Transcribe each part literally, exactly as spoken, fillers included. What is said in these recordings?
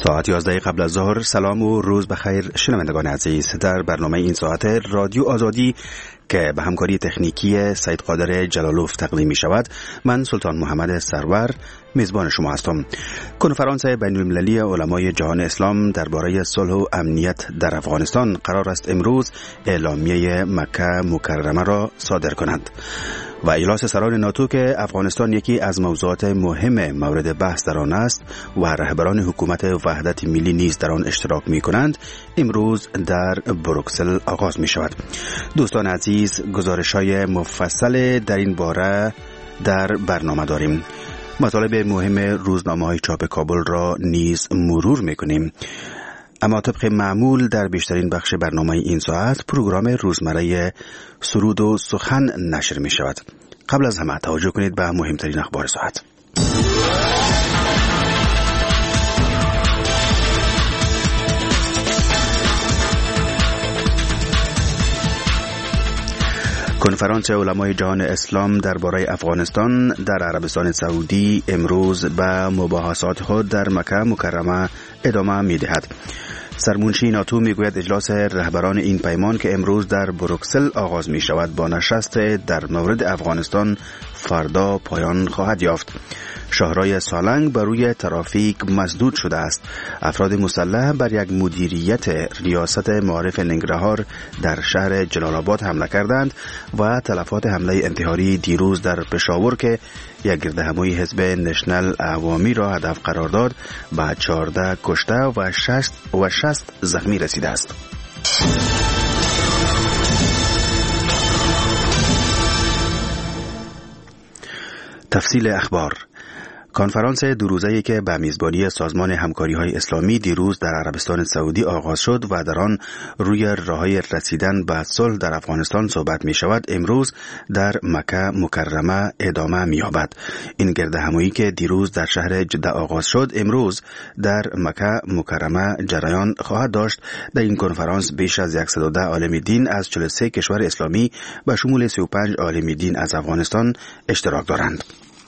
ساعت یازده قبل از ظهر. سلام و روز بخیر شنوندگان عزیز. در برنامه این ساعت رادیو آزادی که به همکاری تکنیکی سید قادر جلالوف تقدیم می شود، من سلطان محمد سرور میزبان شما هستم. کنفرانس بین المللی علمای جهان اسلام درباره صلح و امنیت در افغانستان قرار است امروز اعلامیه مکه مکرمه را صادر کند و اجلاس سران ناتو که افغانستان یکی از موضوعات مهم مورد بحث در آن است و رهبران حکومت وحدت ملی نیز در آن اشتراک می کنند امروز در بروکسل آغاز می شود. دوستان عزیز، گزارش‌های مفصل در این باره در برنامه داریم. مطالب مهم روزنامه‌های چاپ کابل را نیز مرور می‌کنیم. اما طبق معمول در بیشترین بخش برنامه این ساعت پروگرام روزمره سرود و سخن نشر می شود. قبل از همه توجه کنید به مهمترین اخبار ساعت. کنفرانس علمای جهان اسلام درباره افغانستان در عربستان سعودی امروز به مباحثات خود در مکه مکرمه ادامه می دهد. سرمنشی ناتو می گوید اجلاس رهبران این پیمان که امروز در بروکسل آغاز می شود با نشست در مورد افغانستان فردا پایان خواهد یافت. شاهرای سالنگ بر روی ترافیک مسدود شده است. افراد مسلح بر یک مدیریت ریاست معارف ننگرهار در شهر جلال آباد حمله کردند و تلفات حمله انتحاری دیروز در پشاور که یک گردهمایی حزب نشنل عوامی را هدف قرار داد به چهارده کشته و شصت و شصت زخمی رسیده است. تفصیل اخبار. کنفرانس دو روزه‌ای که به میزبانی سازمان همکاری‌های اسلامی دیروز در عربستان سعودی آغاز شد و در آن روی راه‌های رسیدن به صلح در افغانستان صحبت می‌شود امروز در مکه مکرمه ادامه می‌یابد. این گردهمایی که دیروز در شهر جده آغاز شد امروز در مکه مکرمه جریان خواهد داشت. در این کنفرانس بیش از صد و ده عالم دین از چهل و سه کشور اسلامی به شمول سی و پنج عالم دین از افغانستان اشتراک دارند.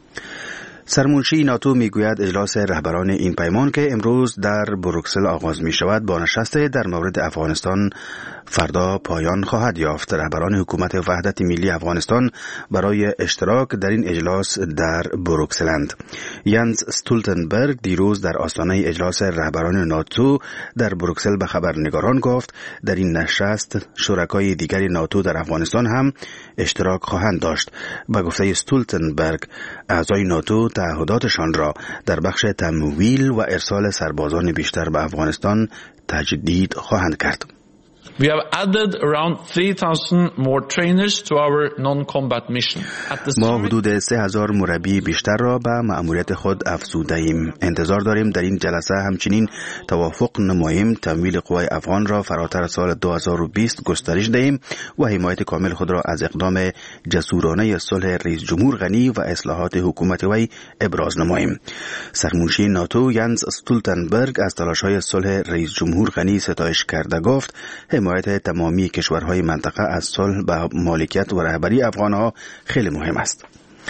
سرمنشی ناتو میگوید اجلاس رهبران این پیمان که امروز در بروکسل آغاز می شود با نشست در مورد افغانستان فردا پایان خواهد یافت. رهبران حکومت وحدت ملی افغانستان برای اشتراک در این اجلاس در بروکسلند. ینز استولتنبرگ دیروز در آستانه اجلاس رهبران ناتو در بروکسل به خبرنگاران گفت در این نشست شرکای دیگر ناتو در افغانستان هم اشتراک خواهند داشت. به گفته استولتنبرگ اعضای ناتو تعهداتشان را در بخش تمویل و ارسال سربازان بیشتر به افغانستان تجدید خواهند کرد. We have added around three thousand more trainers to our non-combat mission. ما حدود سه هزار مربی بیشتر را به مأموریت خود افزوده ایم. انتظار داریم در این جلسه همچنین توافق نماییم تمویل قوای افغان را فراتر از سال دو هزار و بیست گسترش دهیم و حمایت کامل خود را از اقدام جسورانه صلح رئیس جمهور غنی و اصلاحات حکومت وی ابراز نماییم. سرمنشی ناتو ینز استولتنبرگ از تلاش‌های صلح رئیس جمهور غنی ستایش کرده گفت حمایت تمامی کشورهای منطقه از صلح به مالکیت و رهبری افغانها خیلی مهم است.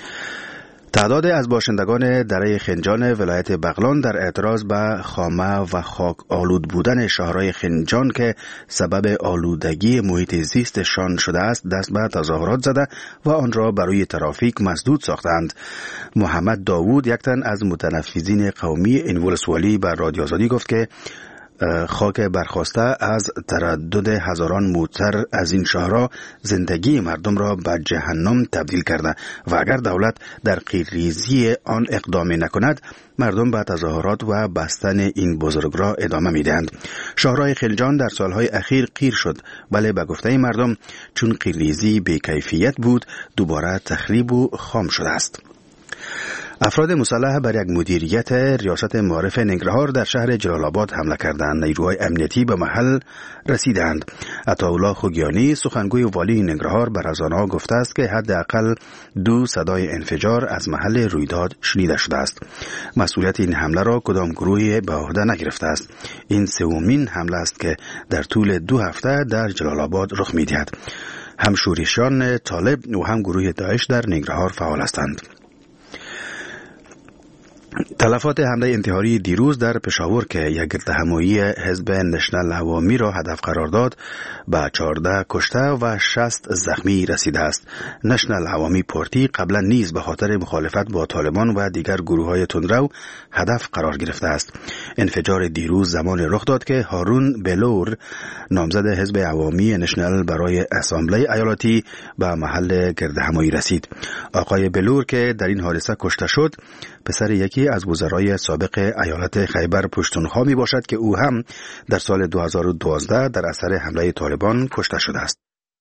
تعداد از باشندگان دره خنجان ولایت بغلان در اعتراض به خامه و خاک آلود بودن شهرهای خنجان که سبب آلودگی محیط زیستشان شده است دست به تظاهرات زده و آن را برای ترافیک مسدود ساختند. محمد داوود یک تن از متنفذین قومی این ولسوالی به رادیو آزادی گفت که خاک برخاسته از تردد هزاران موتر از این شهرها زندگی مردم را به جهنم تبدیل کرده و اگر دولت در قیرریزی آن اقدام نکند مردم به تظاهرات و بستن این بزرگراه ادامه میدهند. شهرهای خلجان در سالهای اخیر قیر شد ولی به گفته مردم چون قیرریزی بی کیفیت بود دوباره تخریب و خام شده است. افراد مسلح بر یک مدیریت ریاست معارف ننگرهار در شهر جلال آباد حمله کردند. نیروهای امنیتی به محل رسیدند. عطاالله خوگیانی سخنگوی والی ننگرهار بر از آنها گفته است که حداقل دو صدای انفجار از محل رویداد شنیده شده است. مسئولیت این حمله را کدام گروهی به عهده نگرفته است. این سومین حمله است که در طول دو هفته در جلال آباد رخ می‌دهد. هم شورشیان طالب و هم گروه داعش در ننگرهار فعال هستند. تلفات حمله انتحاری دیروز در پشاور که یک گردهمایی حزب نشنل عوامی را هدف قرار داد به چهارده کشته و شصت زخمی رسیده است. نشنل عوامی پارتی قبلا نیز به خاطر مخالفت با طالبان و دیگر گروه‌های تندرو هدف قرار گرفته است. انفجار دیروز زمان رخ داد که هارون بلور نامزد حزب عوامی نشنل برای اسامبله ایالتی به محل گردهمایی رسید. آقای بلور که در این حادثه کشته شد پسر یکی از وزرای سابق ایالت خیبر پشتونخوا می باشد که او هم در سال دو هزار و دوازده در اثر حمله طالبان کشته شده است.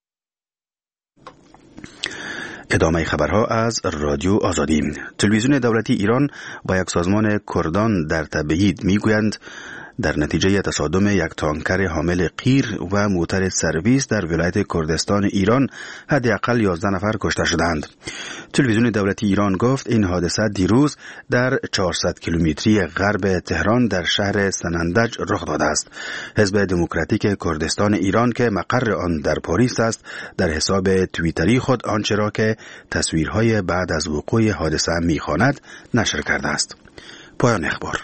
ادامه خبرها از رادیو آزادی. تلویزیون دولتی ایران و یک سازمان کردان در تبعید می گویند در نتیجه تصادم یک تانکر حامل قیر و موتر سرویس در ولایت کردستان ایران حداقل یازده نفر کشته شدند. تلویزیون دولتی ایران گفت این حادثه دیروز در چهارصد کیلومتری غرب تهران در شهر سنندج رخ داده است. حزب دموکراتیک کردستان ایران که مقر آن در پاریس است در حساب توییتری خود آنچه را که تصویرهای بعد از وقوع حادثه می‌خواند نشر کرده است. پایان اخبار.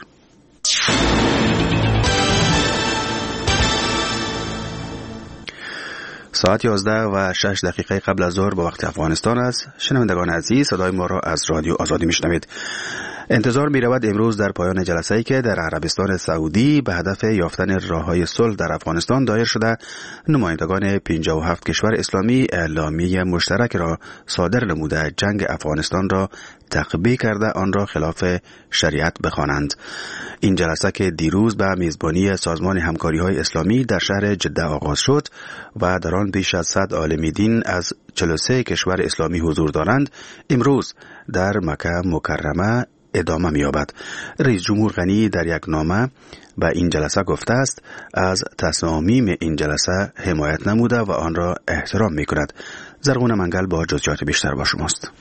ساعت یازده و شش دقیقه قبل از ظهر به وقت افغانستان است. شنوندگان عزیز، صدای ما را از رادیو آزادی میشنوید. انتظار می رود امروز در پایان جلسه‌ای که در عربستان سعودی به هدف یافتن راه‌های صلح در افغانستان دایر شده، نمایندگان پنجاه و هفت کشور اسلامی اعلامیه مشترک را صادر نموده جنگ افغانستان را تقبیح کرده آن را خلاف شریعت بخوانند. این جلسه که دیروز به میزبانی سازمان همکاری‌های اسلامی در شهر جده آغاز شد و در آن بیش از صد عالم دین از چهل و سه کشور اسلامی حضور دارند، امروز در مکه مکرمه ادامه می‌یابد. رئیس جمهور غنی در یک نامه به این جلسه گفته است از تصامیم این جلسه حمایت نموده و آن را احترام می‌کند. زرغون منگل با جزئیات بیشتر با شماست.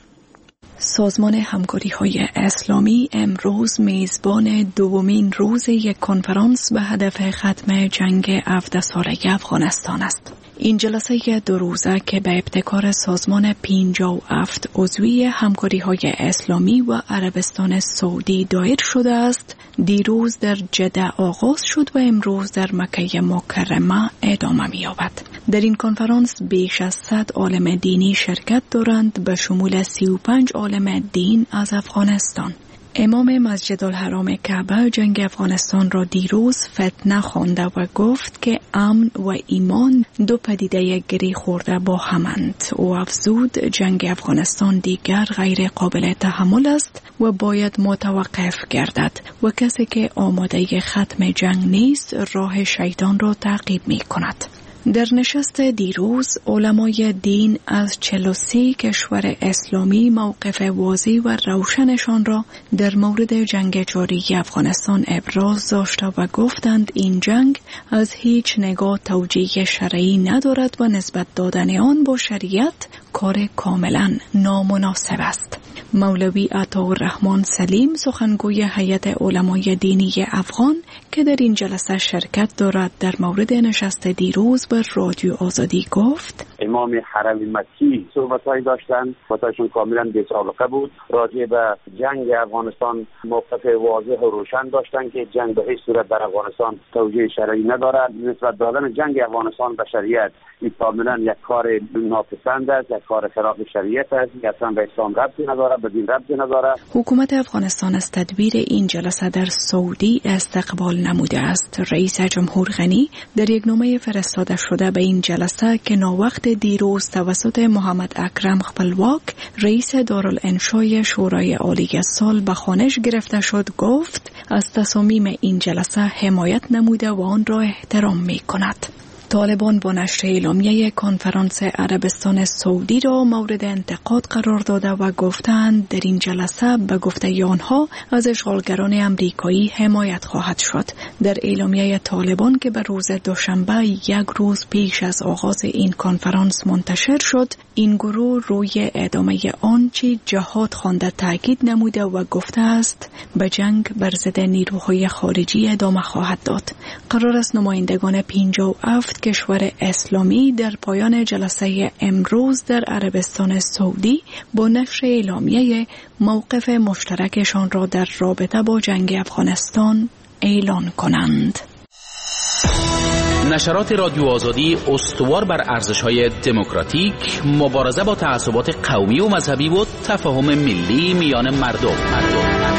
سازمان همکاری‌های اسلامی امروز میزبان دومین روز یک کنفرانس به هدف ختم جنگ هفده ساله افغانستان است. این جلسه دو روزه که به ابتکار سازمان پنجاه و هفت عضوی همکاری‌های اسلامی و عربستان سعودی دایر شده است، دیروز در جده آغاز شد و امروز در مکه مکرمه ادامه می‌یابد. در این کنفرانس بیش از صد عالم دینی شرکت دارند به شمول سی و پنج عالم دین از افغانستان. امام مسجد الحرام کعبه جنگ افغانستان را دیروز فتنه خوانده و گفت که امن و ایمان دو پدیده گره خورده با همند. او افزود جنگ افغانستان دیگر غیر قابل تحمل است و باید متوقف گردد و کسی که آماده ختم جنگ نیست راه شیطان را تعقیب می کند. در نشست دیروز علمای دین از چهل و سه کشور اسلامی موقف واضح و روشنشان را در مورد جنگ جاری افغانستان ابراز داشته و گفتند این جنگ از هیچ نگاه توجیه شرعی ندارد و نسبت دادن آن با شریعت کار کاملا نامناسب است. مولوی عطاالرحمن سلیم سخنگوی هیئت علمای دینی افغان که در این جلسه شرکت دارد در مورد نشست دیروز بر رادیو آزادی گفت: امام حرم مکی صحبت‌هایی داشتند، صحبت‌هایشون کاملا بی‌سابقه بود. راجع به جنگ افغانستان موقف واضح و روشن داشتند که جنگ به هیچ صورت در افغانستان توجیه شرعی ندارد. نسبت دادن جنگ افغانستان به شریعت این کاملا یک کار ناپسند است، یک کار خلاف شریعت است، اصلا به اسلام ربطی ندارد، به دین ربطی ندارد. حکومت افغانستان از تدبیر این جلسه در سعودی استقبال نموده است. رئیس جمهور غنی در یک نامه فرستاده شده به این جلسه که ناوقت دیروز توسط محمد اکرم خپلواک رئیس دارالانشای شورای عالی سال به خوانش گرفته شد گفت از تصامیم این جلسه حمایت نموده و آن را احترام می کند. طالبان با نشر اعلامیه کنفرانس عربستان سعودی را مورد انتقاد قرار داده و گفتند در این جلسه به گفته آنها از اشغالگران امریکایی حمایت خواهد شد. در اعلامیه طالبان که به روز دوشنبه یک روز پیش از آغاز این کنفرانس منتشر شد، این گروه روی ادامه آنچه جهاد خوانده تاکید نموده و گفته است به جنگ بر ضد نیروهای خارجی ادامه خواهد داد. قرار است نمایندگان پنجاه و هفت هفت کشور اسلامی در پایان جلسه امروز در عربستان سعودی با نشر اعلامیه موقف مشترکشان را در رابطه با جنگ افغانستان اعلان کنند. نشرات رادیو آزادی استوار بر ارزش‌های دموکراتیک، مبارزه با تعصبات قومی و مذهبی و تفاهم ملی میان مردم. مردم.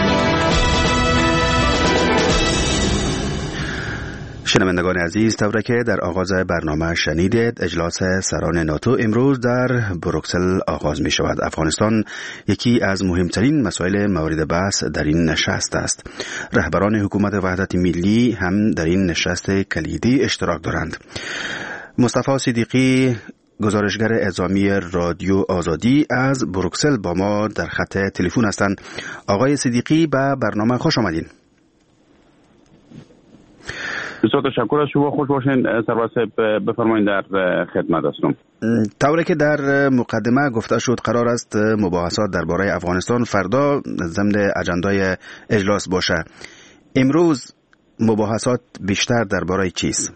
شنوندگان عزیز، طوری که در آغاز برنامه شنیدید، اجلاس سران ناتو امروز در بروکسل آغاز می شود. افغانستان یکی از مهمترین مسائل مورد بحث در این نشست است. رهبران حکومت وحدت ملی هم در این نشست کلیدی اشتراک دارند. مصطفی صدیقی، گزارشگر اعزامی رادیو آزادی از بروکسل با ما در خط تلفن هستند. آقای صدیقی، به برنامه خوش آمدین. بسیار تشکر از شما. خوش باشین سرور صاحب، بفرمایید، در خدمت هستم. طوری که در مقدمه گفته شد قرار است مباحثات درباره افغانستان فردا ضمن اجندای اجلاس باشه. امروز مباحثات بیشتر درباره چیست؟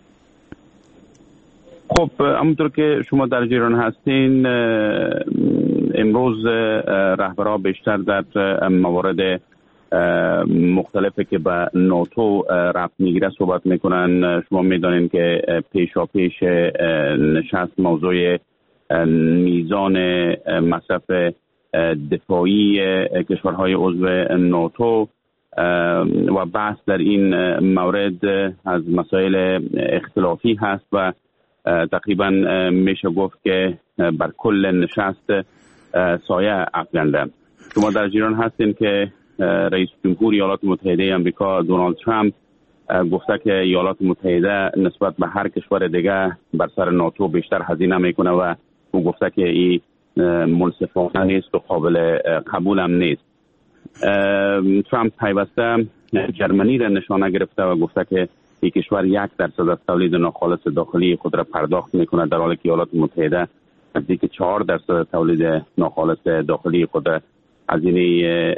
خب همونطور که شما در جریان هستین، امروز رهبران بیشتر در موارد مختلفی که به ناتو ربط میگیره صحبت میکنن. شما میدانید که پیشا پیش نشست موضوع میزان مصرف دفاعی کشورهای عضو ناتو و بحث در این مورد از مسائل اختلافی هست و تقریبا میشه گفت که بر کل نشست سایه افکنده. شما در جریان هستین که رئیس جمهور ایالات متحده آمریکا دونالد ترامپ گفته که ایالات متحده نسبت به هر کشور دیگه بر سر ناتو بیشتر هزینه میکنه و او گفته که این منصفانه نیست و قابل قبول هم نیست. ترامپ پیوسته جرمنی را نشانه گرفته و گفته که این کشور یک درصد از تولید ناخالص داخلی خود را پرداخت میکنه، در حالی که ایالات متحده نزدیک چهار درصد تولید ناخالص داخلی خود هزینه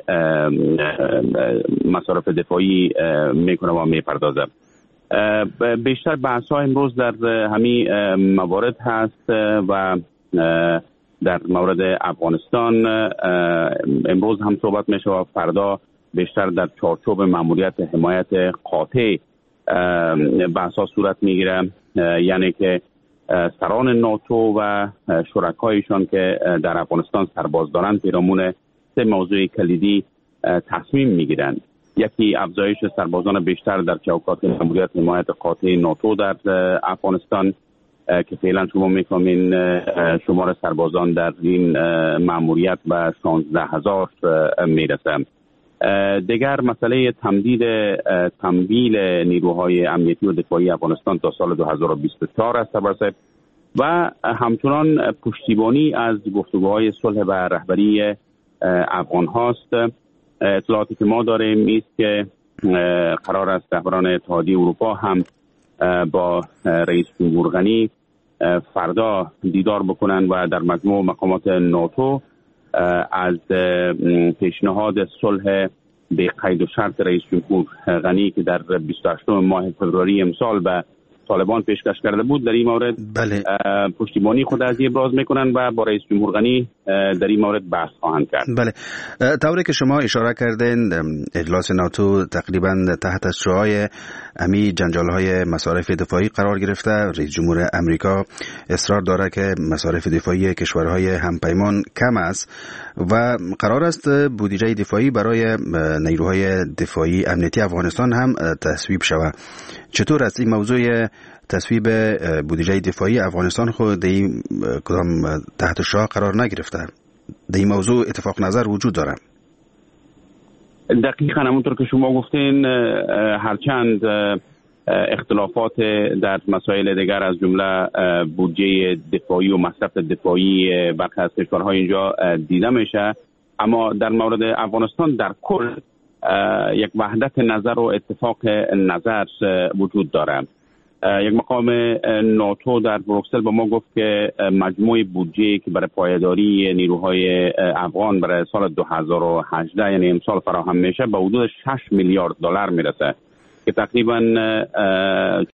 مصارف دفاعی میکنه و میپردازه. بیشتر بحث ها امروز در همین موارد هست و در مورد افغانستان امروز هم صحبت میشه و فردا بیشتر در چارچوب ماموریت حمایت قاطع بحث ها صورت میگیره، یعنی که سران ناتو و شرکایشان که در افغانستان سرباز دارند پیرامون سه موضوع کلیدی تصمیم میگیرند. یکی افزایش سربازان بیشتر در چوکات ماموریت حمایت قاطع ناتو در افغانستان که فعلا شما میفهمین شمار سربازان در این ماموریت به شانزده هزار میرسه. دیگر مسئله تمدید تمویل نیروهای امنیتی و دفاعی افغانستان تا سال دو هزار و بیست و چهار است و همچنان پشتیبانی از گفتگوهای صلح و رهبری افغان هاست. اطلاعاتی که ما داریم است که قرار است رهبران اتحادیه اروپا هم با رئیس جمهور غنی فردا دیدار بکنن و در مجموع مقامات ناتو از پیشنهاد صلح به قید و شرط رئیس جمهور غنی که در بیست و هشتم ماه فوریه امسال به طالبان پیشکش کرده بود در این مورد بله. پشتیبانی خود از ابراز میکنن و با رئیس جمهور غنی در این مورد بحث خواهند کرد. بله، طوری که شما اشاره کردین اجلاس ناتو تقریبا تحت شعاع امی جنجال‌های مصارف دفاعی قرار گرفته. رئیس جمهور امریکا اصرار داره که مصارف دفاعی کشورهای همپیمان کم است و قرار است بودجه دفاعی برای نیروهای دفاعی امنیتی افغانستان هم تصویب شود. چطور است این موضوع تصویب بودجه دفاعی افغانستان خود در این کدام تحت شعاع قرار نگرفته؟ در این موضوع اتفاق نظر وجود داره؟ دقیقاً همونطور که شما گفتین، هرچند اختلافات در مسائل دیگر از جمله بودجه دفاعی و مصرف دفاعی برخی از کشورهای اینجا دیده میشه، اما در مورد افغانستان در کل یک وحدت نظر و اتفاق نظر وجود داره. یک مقام ناتو در بروکسل با ما گفت که مجموع بودجه که برای پایداری نیروهای افغان برای سال دو هزار و هجده یعنی امسال فراهم میشه به حدود شش میلیارد دلار میرسه که تقریبا